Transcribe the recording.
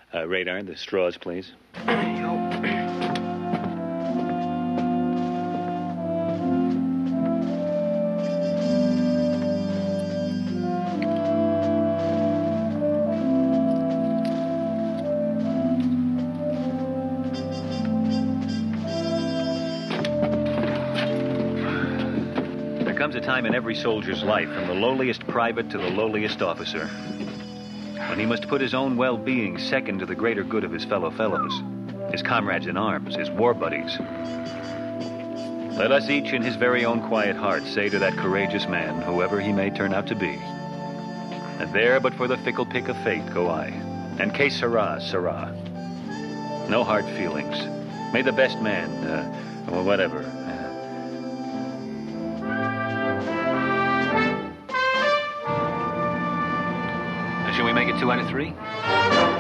Radar, the straws, please. There comes a time in every soldier's life, from the lowliest private to the lowliest officer, when he must put his own well-being second to the greater good of his fellows, his comrades in arms, his war buddies. Let us each in his very own quiet heart say to that courageous man, whoever he may turn out to be, that there but for the fickle pick of fate go I, and que sera, sera. No hard feelings. May the best man, or whatever. Shall we make it 2 out of 3?